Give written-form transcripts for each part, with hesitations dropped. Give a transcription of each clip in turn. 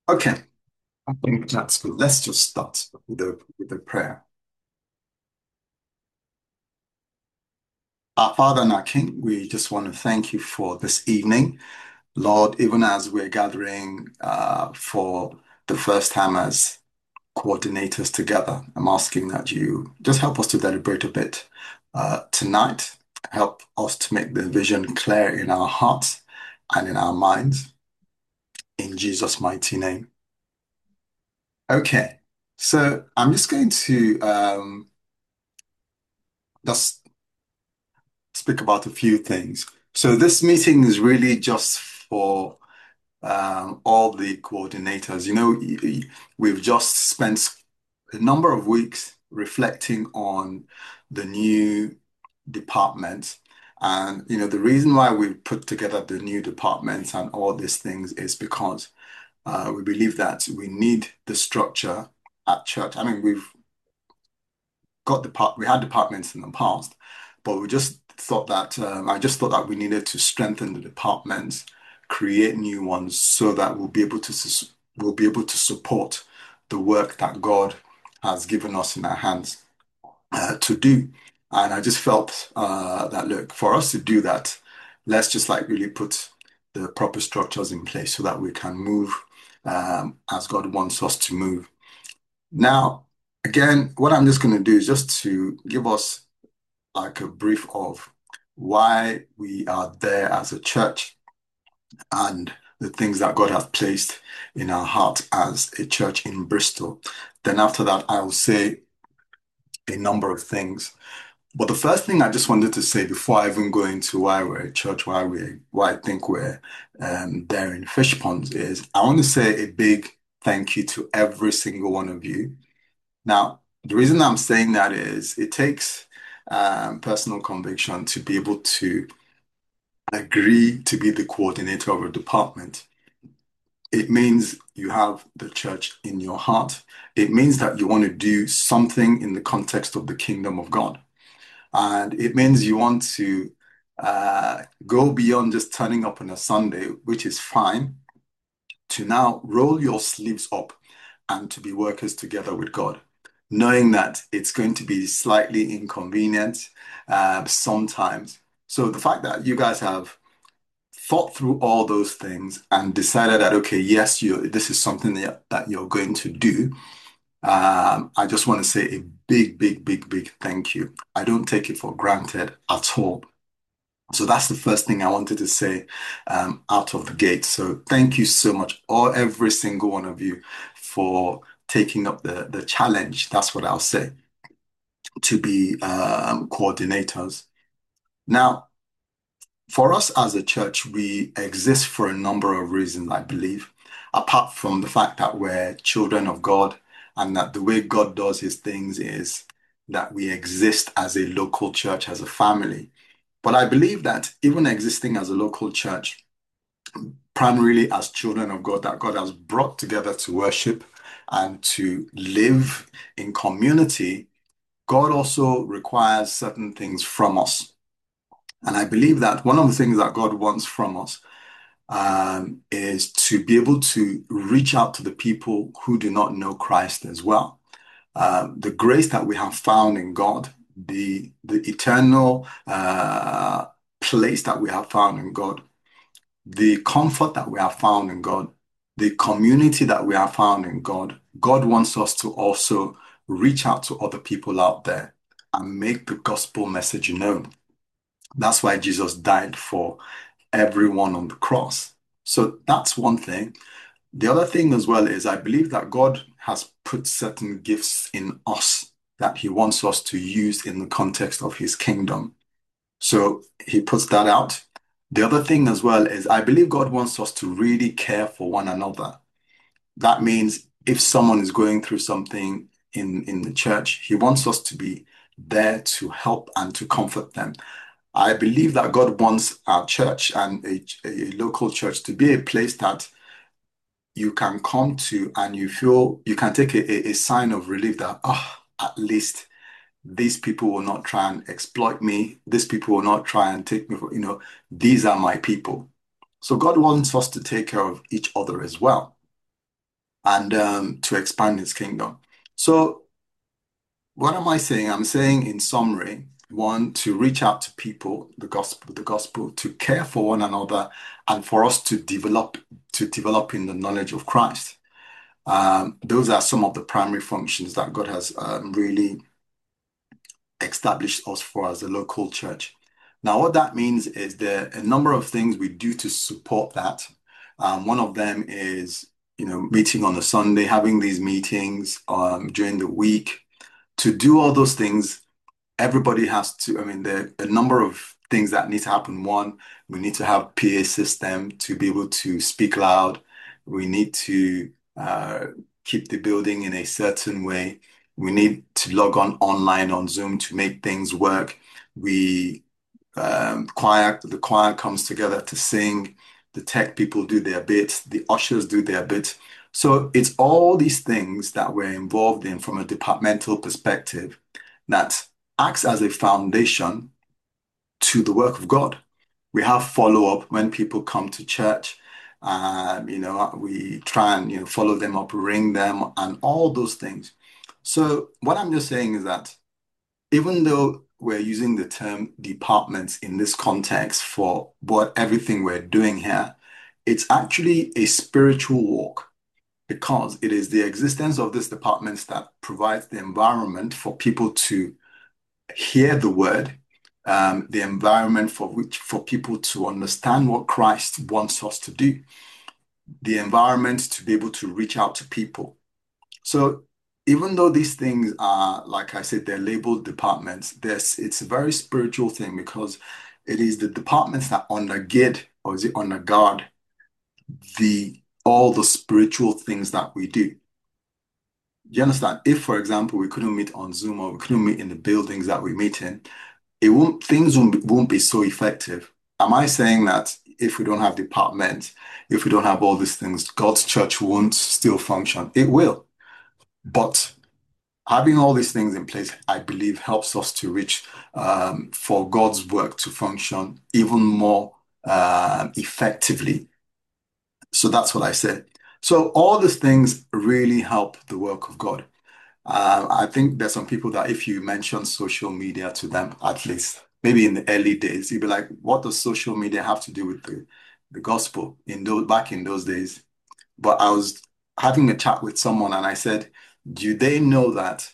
Okay, I think that's good. Let's just start with the prayer. Our Father and our King, we just want to thank you for this evening. Lord, even as we're gathering for the first time as coordinators together, I'm asking that you just help us to deliberate a bit tonight. Help us to make the vision clear in our hearts and in our minds. In Jesus' mighty name. Okay, so I'm just going to just speak about a few things. So this meeting is really just for all the coordinators. We've just spent a number of weeks reflecting on the new department. And, the reason why we put together the new departments and all these things is because we believe that we need the structure at church. I mean, we had departments in the past, but we just thought that I just thought that we needed to strengthen the departments, create new ones so that we'll be able to support the work that God has given us in our hands to do. And I just felt that look, for us to do that, let's just like really put the proper structures in place so that we can move as God wants us to move. Now, again, what I'm just going to do is just to give us like a brief of why we are there as a church and the things that God has placed in our heart as a church in Bristol. Then after that, I will say a number of things. But the first thing I just wanted to say before I even go into why we're a church, why I think we're there in Fish Ponds is I want to say a big thank you to every single one of you. Now, the reason I'm saying that is it takes personal conviction to be able to agree to be the coordinator of a department. It means you have the church in your heart. It means that you want to do something in the context of the kingdom of God. And it means you want to go beyond just turning up on a Sunday, which is fine, to now roll your sleeves up and to be workers together with God, knowing that it's going to be slightly inconvenient sometimes. So the fact that you guys have thought through all those things and decided that, okay, yes, this is something that you're going to do, I just want to say a big, big, big, big thank you. I don't take it for granted at all. So that's the first thing I wanted to say out of the gate. So thank you so much, every single one of you, for taking up the challenge. That's what I'll say to be coordinators. Now, for us as a church, we exist for a number of reasons, I believe, apart from the fact that we're children of God and that the way God does his things is that we exist as a local church, as a family. But I believe that even existing as a local church, primarily as children of God, that God has brought together to worship and to live in community, God also requires certain things from us. And I believe that one of the things that God wants from us is to be able to reach out to the people who do not know Christ as well. The grace that we have found in God, the eternal place that we have found in God, the comfort that we have found in God, the community that we have found in God, God wants us to also reach out to other people out there and make the gospel message known. That's why Jesus died for everyone on the cross. So that's one thing. The other thing as well is I believe that God has put certain gifts in us that he wants us to use in the context of his kingdom. So he puts that out. The other thing as well is I believe God wants us to really care for one another. That means if someone is going through something in the church, he wants us to be there to help and to comfort them. I believe that God wants our church and a local church to be a place that you can come to and you feel you can take a sign of relief that, at least these people will not try and exploit me. These people will not try and take me for, these are my people. So God wants us to take care of each other as well. and to expand his kingdom. So, what am I saying? I'm saying in summary, one, to reach out to people, the gospel, to care for one another, and for us to develop in the knowledge of Christ. Those are some of the primary functions that God has really established us for as a local church. Now, what that means is there are a number of things we do to support that. One of them is, meeting on a Sunday, having these meetings during the week. To do all those things, everybody has to, I mean, there are a number of things that need to happen. One, we need to have PA system to be able to speak loud. We need to keep the building in a certain way. We need to log on online on Zoom to make things work. We the choir comes together to sing. The tech people do their bit. The ushers do their bit. So it's all these things that we're involved in from a departmental perspective that acts as a foundation to the work of God. We have follow-up when people come to church. We try and follow them up, ring them, and all those things. So what I'm just saying is that even though we're using the term departments in this context for everything we're doing here, it's actually a spiritual walk because it is the existence of these departments that provides the environment for people to hear the word, the environment for people to understand what Christ wants us to do, the environment to be able to reach out to people. So even though these things are, like I said, they're labeled departments, it's a very spiritual thing because it is the departments that undergird, or is it underguard, all the spiritual things that we do. You understand? If, for example, we couldn't meet on Zoom or we couldn't meet in the buildings that we meet in, won't be so effective. Am I saying that if we don't have departments, if we don't have all these things, God's church won't still function? It will. But having all these things in place, I believe, helps us to reach for God's work to function even more effectively. So that's what I said. So all these things really help the work of God. I think there's some people that if you mention social media to them, at least maybe in the early days, you'd be like, what does social media have to do with the gospel back in those days? But I was having a chat with someone and I said, do they know that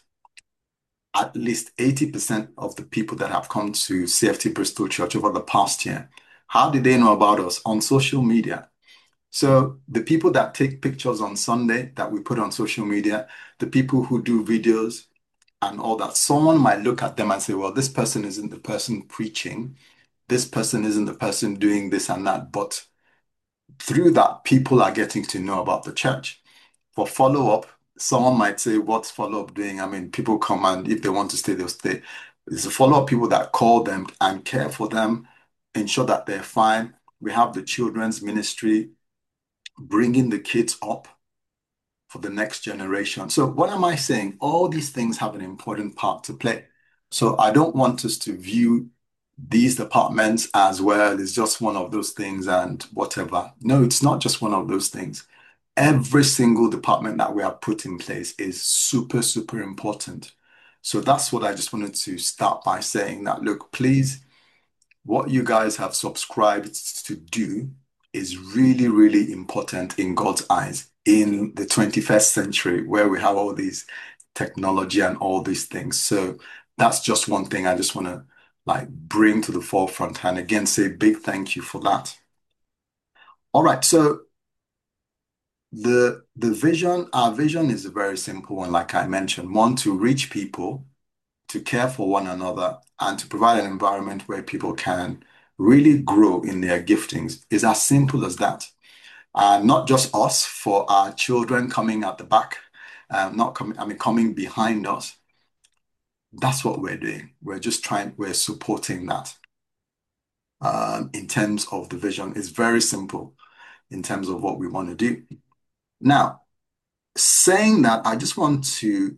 at least 80% of the people that have come to CFT Bristol Church over the past year, how did they know about us? On social media. So the people that take pictures on Sunday that we put on social media, the people who do videos and all that, someone might look at them and say, well, this person isn't the person preaching. This person isn't the person doing this and that. But through that, people are getting to know about the church. For follow-up, someone might say, what's follow-up doing? I mean, people come and if they want to stay, they'll stay. It's the follow-up people that call them and care for them, ensure that they're fine. We have the children's ministry, bringing the kids up for the next generation. So what am I saying? All these things have an important part to play. So I don't want us to view these departments as well. It's just one of those things and whatever. No, it's not just one of those things. Every single department that we have put in place is super, super important. So that's what I just wanted to start by saying that, look, please, what you guys have subscribed to do is really, really important in God's eyes in the 21st century where we have all these technology and all these things. So that's just one thing I just want to like bring to the forefront and again say big thank you for that. All right, so our vision is a very simple one, like I mentioned. One, to reach people, to care for one another, and to provide an environment where people can really grow in their giftings. It's as simple as that. Not just us, for our children coming at the back, not coming, I mean, coming behind us. That's what we're doing. We're supporting that. In terms of the vision, it's very simple in terms of what we want to do. Now, saying that, I just want to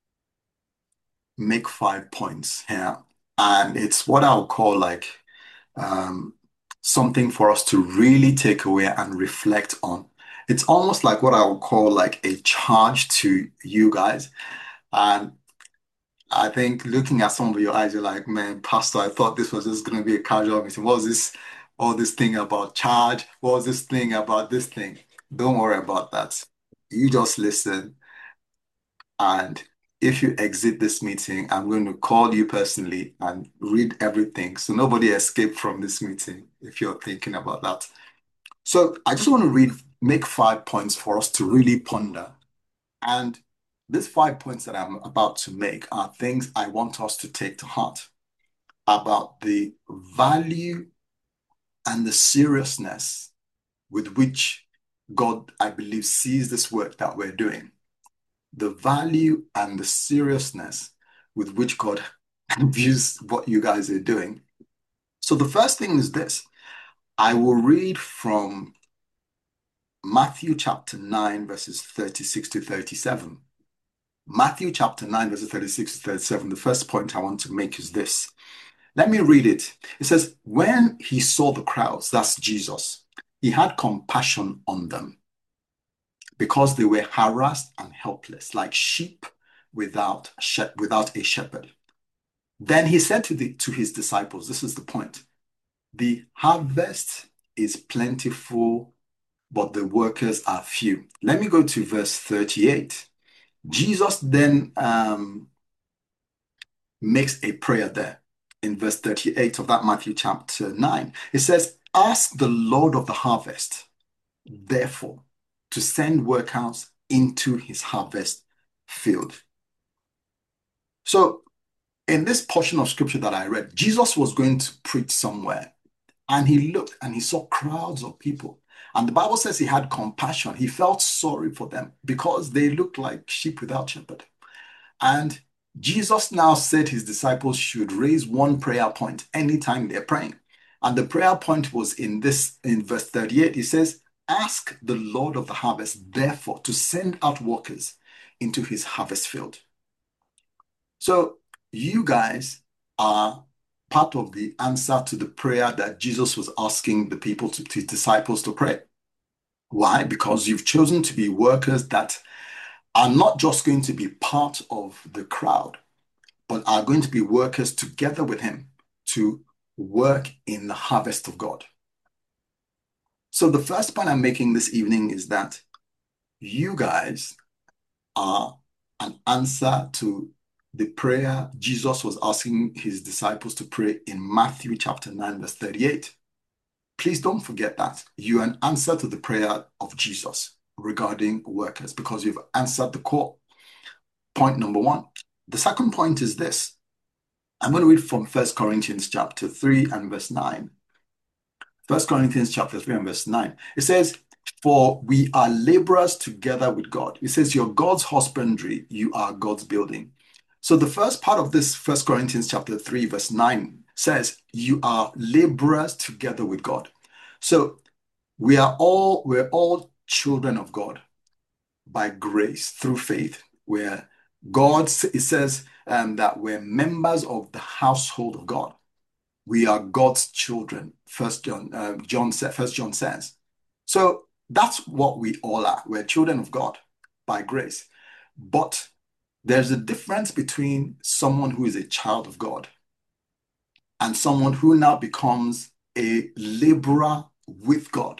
make 5 points here. And it's what I'll call like um, something for us to really take away and reflect on. It's almost like what I would call like a charge to you guys. And I think looking at some of your eyes, you're like, man, Pastor, I thought this was just going to be a casual meeting. What was this, all this thing about charge? What was this thing about this thing? Don't worry about that. You just listen. And if you exit this meeting, I'm going to call you personally and read everything. So nobody escape from this meeting if you're thinking about that. So I just want to make 5 points for us to really ponder. And these 5 points that I'm about to make are things I want us to take to heart about the value and the seriousness with which God, I believe, sees this work that we're doing. The value and the seriousness with which God views what you guys are doing. So the first thing is this. I will read from Matthew chapter 9, verses 36 to 37. Matthew chapter 9, verses 36 to 37. The first point I want to make is this. Let me read it. It says, when he saw the crowds, that's Jesus, he had compassion on them because they were harassed and helpless, like sheep without a shepherd. Then he said to his disciples, this is the point, the harvest is plentiful, but the workers are few. Let me go to verse 38. Jesus then makes a prayer there in verse 38 of that Matthew chapter 9. It says, ask the Lord of the harvest, therefore, to send workers into his harvest field. So, in this portion of scripture that I read, Jesus was going to preach somewhere, and he looked and he saw crowds of people. And the Bible says he had compassion. He felt sorry for them because they looked like sheep without shepherd. And Jesus now said his disciples should raise one prayer point anytime they're praying. And the prayer point was in verse 38. He says, ask the Lord of the harvest, therefore, to send out workers into his harvest field. So you guys are part of the answer to the prayer that Jesus was asking the people, his disciples to pray. Why? Because you've chosen to be workers that are not just going to be part of the crowd, but are going to be workers together with him to work in the harvest of God. So the first point I'm making this evening is that you guys are an answer to the prayer Jesus was asking his disciples to pray in Matthew chapter 9, verse 38. Please don't forget that. You are an answer to the prayer of Jesus regarding workers because you've answered the call. Point number one. The second point is this. I'm going to read from 1 Corinthians chapter 3 and verse 9. 1 Corinthians chapter 3 and verse 9. It says, for we are laborers together with God. It says, you're God's husbandry, you are God's building. So the first part of this 1 Corinthians chapter 3 verse 9 says, you are laborers together with God. So we're all children of God by grace through faith. It says that we're members of the household of God. We are God's children. First John says. So that's what we all are. We're children of God by grace. But there's a difference between someone who is a child of God and someone who now becomes a laborer with God.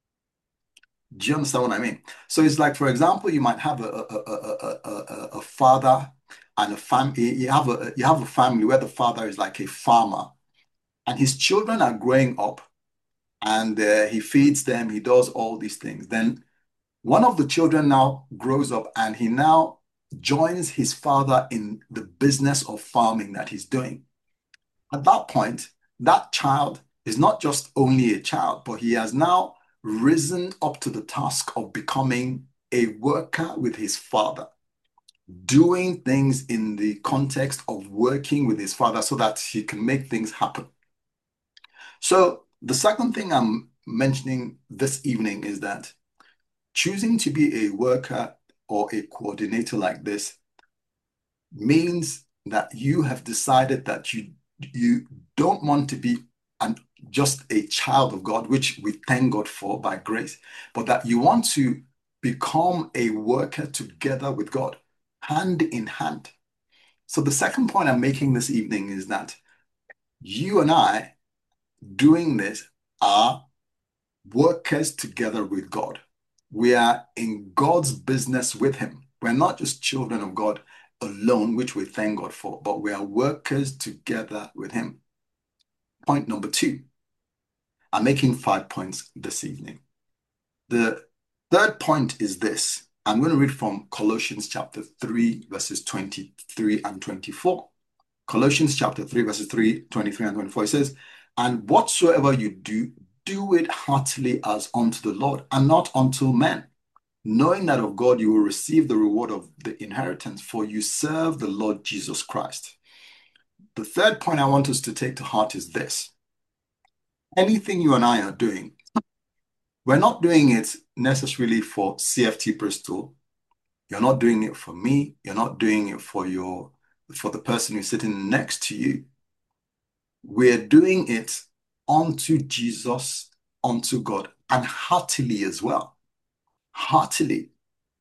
Do you understand what I mean? So it's like, for example, you might have a father and a family. You have a family where the father is like a farmer, and his children are growing up, and he feeds them. He does all these things. Then one of the children now grows up, and he now joins his father in the business of farming that he's doing. At that point, that child is not just only a child, but he has now risen up to the task of becoming a worker with his father, doing things in the context of working with his father so that he can make things happen. So the second thing I'm mentioning this evening is that choosing to be a worker or a coordinator like this means that you have decided that you don't want to be just a child of God, which we thank God for by grace, but that you want to become a worker together with God, hand in hand. So the second point I'm making this evening is that you and I doing this are workers together with God. We are in God's business with Him. We're not just children of God alone, which we thank God for, but we are workers together with Him. Point number two, I'm making 5 points this evening. The third point is this. I'm going to read from Colossians chapter 3, verses 23 and 24. Colossians chapter 3, verses 23 and 24. It says, and whatsoever you do, do it heartily as unto the Lord and not unto men, knowing that of God you will receive the reward of the inheritance, for you serve the Lord Jesus Christ. The third point I want us to take to heart is this. Anything you and I are doing, we're not doing it necessarily for CFT Bristol. You're not doing it for me. You're not doing it for the person who's sitting next to you. We're doing it unto Jesus, unto God, and heartily as well. Heartily.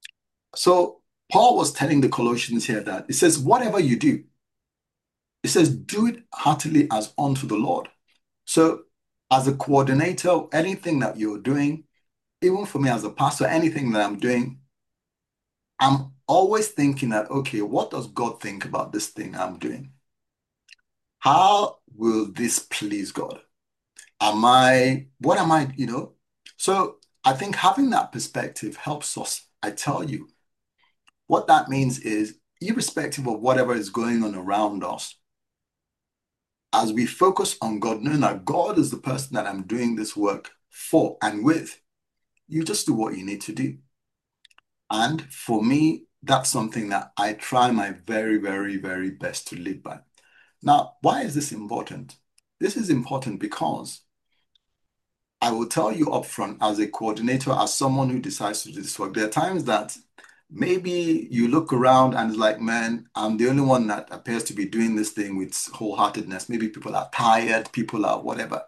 So Paul was telling the Colossians here that it says, whatever you do, it says, do it heartily as unto the Lord. So as a coordinator, anything that you're doing, even for me as a pastor, anything that I'm doing, I'm always thinking that, okay, what does God think about this thing I'm doing? How will this please God? What am I? So I think having that perspective helps us. I tell you, what that means is, irrespective of whatever is going on around us, as we focus on God, knowing that God is the person that I'm doing this work for and with, you just do what you need to do. And for me, that's something that I try my very, very, very best to live by. Now, why is this important? This is important because I will tell you upfront, as a coordinator, as someone who decides to do this work, there are times that maybe you look around and it's like, man, I'm the only one that appears to be doing this thing with wholeheartedness. Maybe people are tired, people are whatever.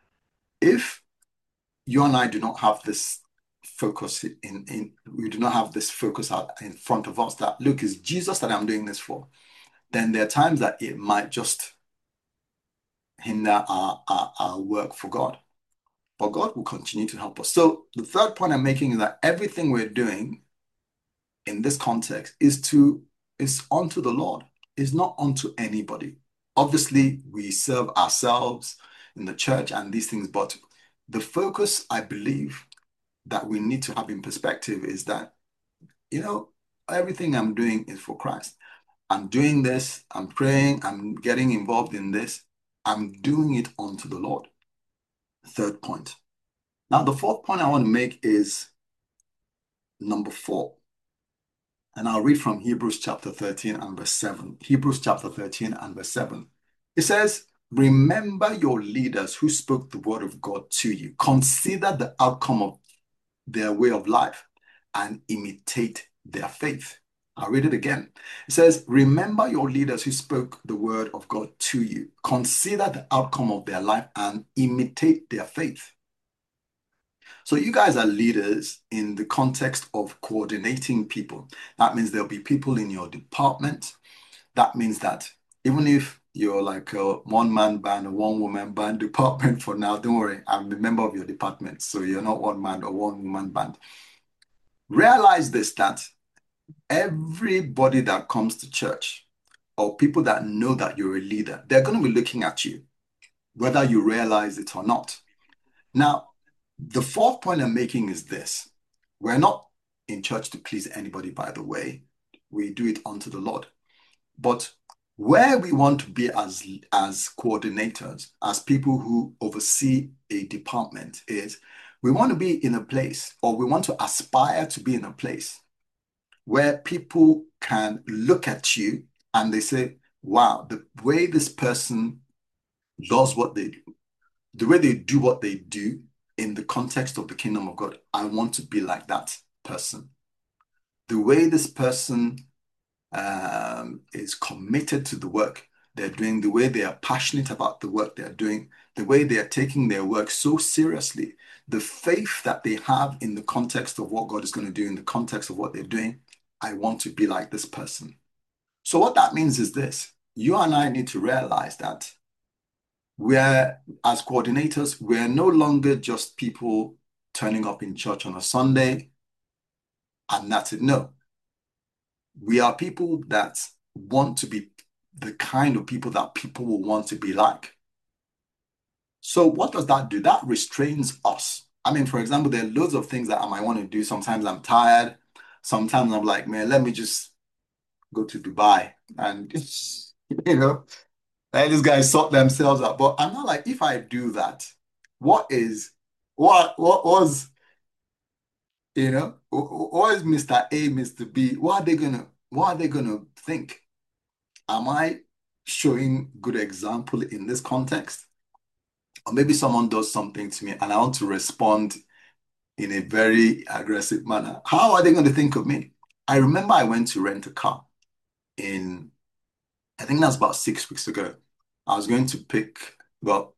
If you and I do not have this focus we do not have this focus out in front of us that, look, it's Jesus that I'm doing this for, then there are times that it might just hinder our work for God. But God will continue to help us. So the third point I'm making is that everything we're doing in this context is unto the Lord, is not unto anybody. Obviously, we serve ourselves in the church and these things, but the focus, I believe, that we need to have in perspective is that, everything I'm doing is for Christ. I'm doing this, I'm praying, I'm getting involved in this, I'm doing it unto the Lord. Third point. Now, the fourth point I want to make is number 4. And I'll read from Hebrews chapter 13 and verse 7. Hebrews chapter 13 and verse 7. It says, remember your leaders who spoke the word of God to you. Consider the outcome of their way of life and imitate their faith. I'll read it again. It says, remember your leaders who spoke the word of God to you. Consider the outcome of their life and imitate their faith. So you guys are leaders in the context of coordinating people. That means there'll be people in your department. That means that even if you're like a one-man band, a one-woman band department for now, don't worry, I'm a member of your department. So you're not one man or one-woman band. Realize this, that everybody that comes to church or people that know that you're a leader, they're going to be looking at you, whether you realize it or not. Now, the fourth point I'm making is this. We're not in church to please anybody, by the way. We do it unto the Lord. But where we want to be as coordinators, as people who oversee a department, is we want to be in a place, or we want to aspire to be in a place where people can look at you and they say, wow, the way this person does what they do, the way they do what they do in the context of the kingdom of God, I want to be like that person. The way this person is committed to the work, they're doing, the way they are passionate about the work they're doing, the way they are taking their work so seriously, the faith that they have in the context of what God is going to do, in the context of what they're doing. I want to be like this person. So what that means is this: you and I need to realize that we're, as coordinators, we're no longer just people turning up in church on a Sunday and that's it. No, we are people that want to be the kind of people that people will want to be like. So what does that do? That restrains us. I mean, for example, there are loads of things that I might want to do. Sometimes I'm tired. Sometimes I'm like, man, let me just go to Dubai and, you know, let these guys sort themselves out. But I'm not like, if I do that, what is, what was, what is Mr. A, Mr. B? What are they gonna think? Am I showing good example in this context? Or maybe someone does something to me and I want to respond in a very aggressive manner. How are they going to think of me? I remember I went to rent a car in, I think that's about 6 weeks ago. I was going to pick, well,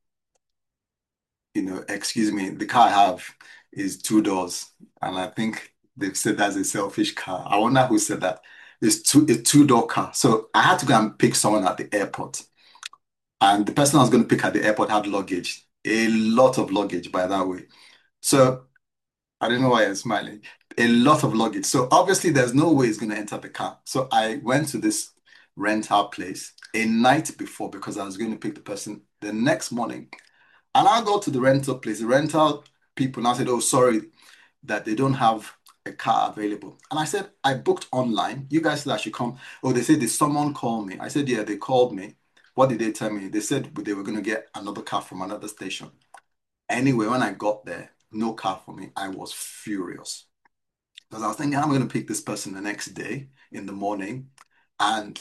excuse me, the car I have is two doors, and I think they've said that's a selfish car. I wonder who said that. It's a two-door car. So I had to go and pick someone at the airport. And the person I was going to pick at the airport had luggage, a lot of luggage, by that way. So I don't know why you're smiling. A lot of luggage. So obviously, there's no way it's going to enter the car. So I went to this rental place a night before because I was going to pick the person the next morning. And I go to the rental place. The rental people now said, "Oh, sorry that they don't have a car available." And I said, "I booked online. You guys said I should come." Oh, they said, "Did someone call me?" I said, "Yeah, they called me." What did they tell me? They said they were going to get another car from another station. Anyway, when I got there, no car for me. I was furious because I was thinking I'm going to pick this person the next day in the morning. And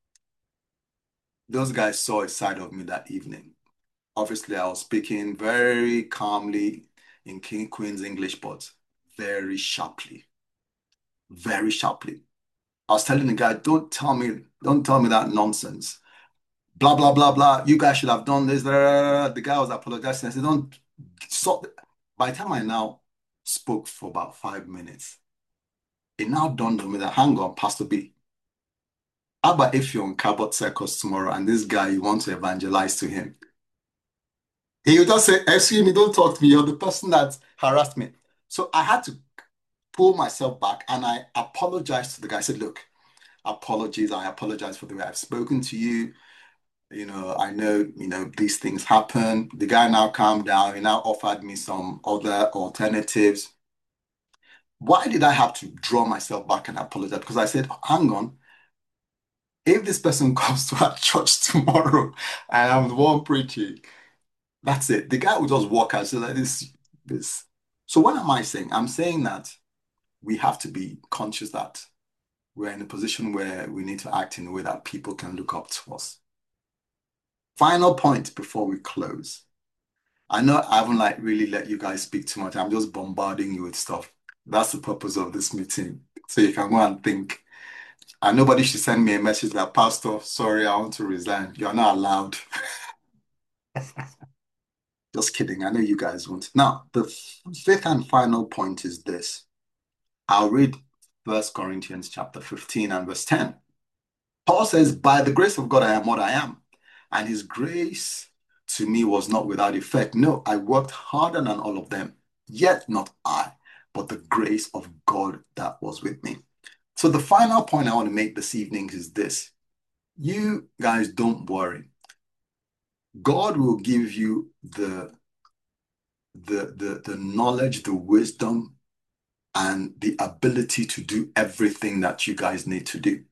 those guys saw a side of me that evening. Obviously, I was speaking very calmly in King Queen's English, but very sharply, very sharply. I was telling the guy, don't tell me that nonsense. Blah, blah, blah, blah. You guys should have done this. Blah, blah, blah. The guy was apologizing. I said, don't stop. By the time I now spoke for about 5 minutes, it now dawned on me that, hang on, Pastor B, how about if you're on Cabot Circus tomorrow and this guy, you want to evangelize to him? He would just say, excuse me, don't talk to me. You're the person that harassed me. So I had to pull myself back and I apologized to the guy. I said, look, apologies. I apologize for the way I've spoken to you. I know, these things happen. The guy now calmed down. He now offered me some other alternatives. Why did I have to draw myself back and apologize? Because I said, hang on, if this person comes to our church tomorrow and I'm the one preaching, that's it. The guy will just walk out. So like this. So what am I saying? I'm saying that we have to be conscious that we're in a position where we need to act in a way that people can look up to us. Final point before we close. I know I haven't like really let you guys speak too much. I'm just bombarding you with stuff. That's the purpose of this meeting. So you can go and think. And nobody should send me a message like, Pastor, sorry, I want to resign. You're not allowed. Just kidding. I know you guys won't. Now, the fifth and final point is this. I'll read First Corinthians chapter 15 and verse 10. Paul says, by the grace of God, I am what I am. And his grace to me was not without effect. No, I worked harder than all of them. Yet not I, but the grace of God that was with me. So the final point I want to make this evening is this. You guys don't worry. God will give you the knowledge, the wisdom, and the ability to do everything that you guys need to do.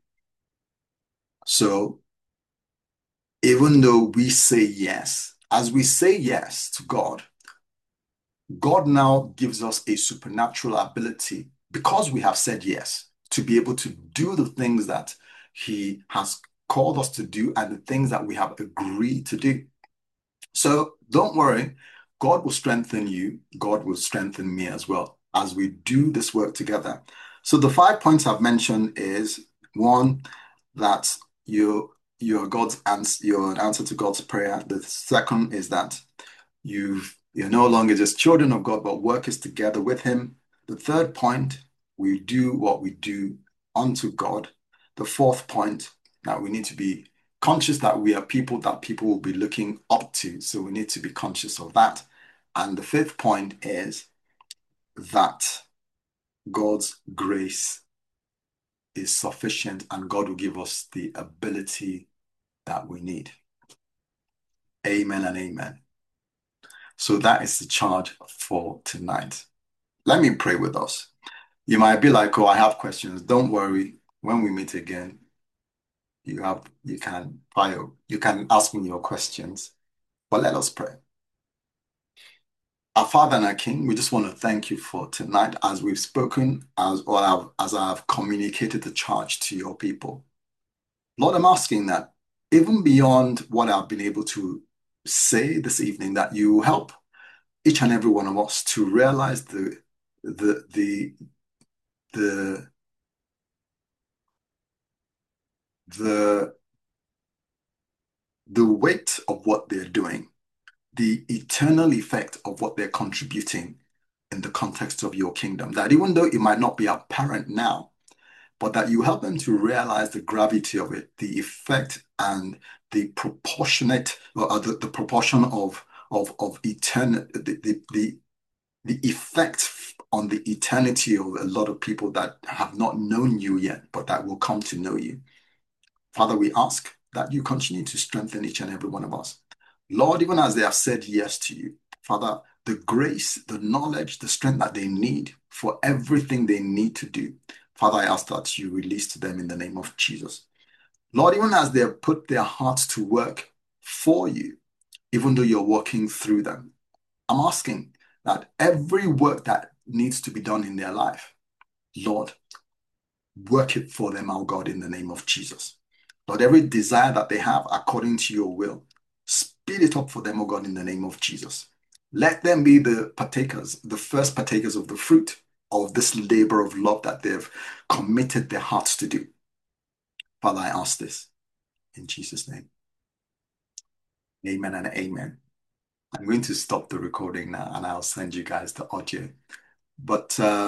So even though we say yes, as we say yes to God, God now gives us a supernatural ability because we have said yes to be able to do the things that He has called us to do and the things that we have agreed to do. So don't worry, God will strengthen you. God will strengthen me as well as we do this work together. So the 5 points I've mentioned is one, that you're an answer to God's prayer. The second is that you're no longer just children of God, but workers together with Him. The third point, we do what we do unto God. The fourth point, that we need to be conscious that we are people that people will be looking up to. So we need to be conscious of that. And the fifth point is that God's grace is sufficient and God will give us the ability that we need. Amen and amen. So that is the charge for tonight. Let me pray with us. You might be like, oh, I have questions. Don't worry. When we meet again, you can ask me your questions. But let us pray. Our Father and our King, we just want to thank you for tonight as we've spoken, as I have communicated the charge to your people. Lord, I'm asking that even beyond what I've been able to say this evening, that you help each and every one of us to realize the the the the the weight of what they're doing, the eternal effect of what they're contributing in the context of your kingdom. That even though it might not be apparent now, but that you help them to realize the gravity of it, the effect and the proportionate or the proportion of eternal the effect on the eternity of a lot of people that have not known you yet, but that will come to know you. Father, we ask that you continue to strengthen each and every one of us. Lord, even as they have said yes to you, Father, the grace, the knowledge, the strength that they need for everything they need to do, Father, I ask that you release to them in the name of Jesus. Lord, even as they have put their hearts to work for you, even though you're working through them, I'm asking that every work that needs to be done in their life, Lord, work it for them, our God, in the name of Jesus. Lord, every desire that they have according to your will, speed it up for them, oh God, in the name of Jesus. Let them be the partakers, the first partakers of the fruit of this labor of love that they've committed their hearts to do. Father, I ask this in Jesus' name. Amen and amen. I'm going to stop the recording now and I'll send you guys the audio. But